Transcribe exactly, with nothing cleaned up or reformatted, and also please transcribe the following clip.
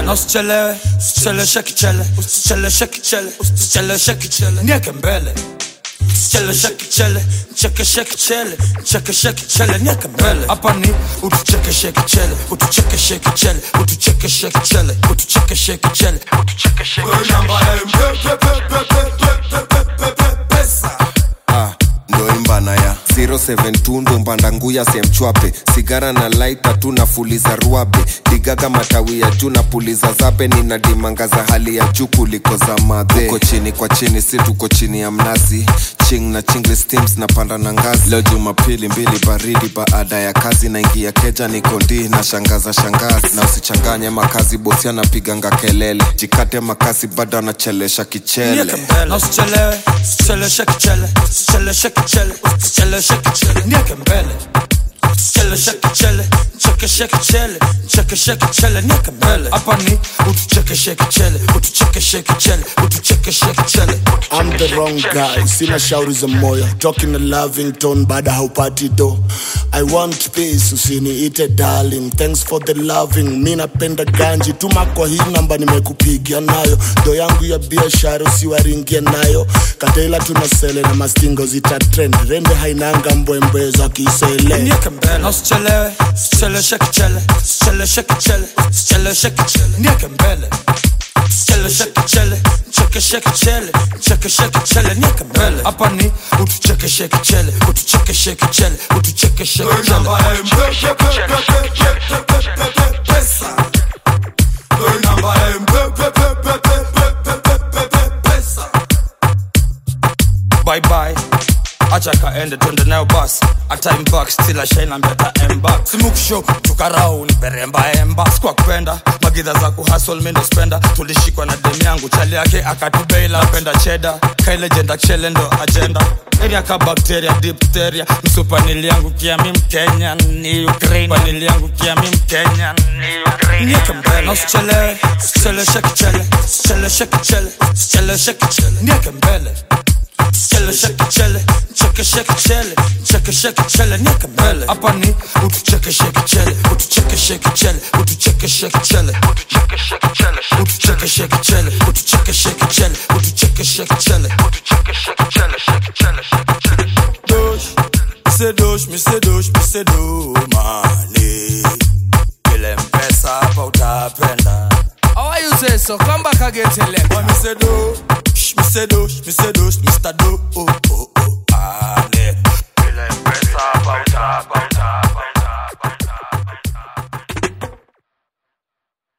mbele usichelewe usichelewe shake chele usichelewe shake chele usichelewe shake chele nieke mbele usichelewe shake chele cheke shake chele cheke shake chele nieke mbele hapa ni utucheke shake chele utucheke shake chele utucheke shake chele utucheke shake chele utucheke shake pesa ah ndo imbana ya zero seven two ndo mbanda nguya semchwape sigara na lighter tu na fuliza ruabe digaga matawi ya juu na puliza zape nina dimanga za hali ya juu kuliko za madhe uko chini kwa chini si tuko chini ya mnazi ching na chingle steams na panda na ngazi leo Jumapili mbili baridi baada ya kazi na ingia keja niko ndi na shangaza shangazi na usichanganye makazi bosi anapiganga kelele jikate makasi bado anachelesha kichele na usichelewe usichelewe shake chele usichelewe shake chele usichelewe shake chele nieke mbele usichelewe shake chele cheke shake chele cheke shake chele nieke mbele hapa ni utucheke shake chele utucheke shake chele utucheke shake chele I'm the wrong guy sina shauri za moyo talking a loving tone bada haupati do I want peace usiniite darling thanks for the loving mimi napenda ganji tuma kwa hii namba nimekupigia nayo do yangu ya biashara usiwaringie nayo katela tunasele na mastingo zita trend rende hainanga mbwembwe za kisele nieke mbele usichelewe usichelewe shake chele usichelewe shake chele usichelewe shake chele nieke mbele usichelewe shake chele cheke shake chele cheke shake chele nieke mbele hapa ni utucheke shake chele utucheke shake chele utucheke shake chele pesa bye bye acha kaende twende nayo bus a time back still a shine and better embark smoke show tukarao ni beremba emba kwa kupenda magidha za kuhustle mimi ndo spenda tulishikwa na demu yangu chali yake akatubeila penda cheddar kai legend actually ndo agenda area ka bacteria diphtheria msupanili yangu kia mimi Kenya ni Ukraine panili yangu kia mimi Kenya ni Ukraine nieke mbele usichelewe usichelewe shake chele usichelewe shake chele usichelewe shake chele nieke mbele usichelewe shake chele cheke shake chele cheke shake chele nieke mbele hapa ni utucheke shake chele utucheke shake chele utucheke shake chele utucheke shake chele utucheke shake chele utucheke shake chele utucheke shake chele utucheke shake chele shake chele shake chele dosh se dosh mi se dosh mi se do mali ile mpesa hapa utapenda how you say so come back again tell them me say do me say do me say do Mister Do oh oh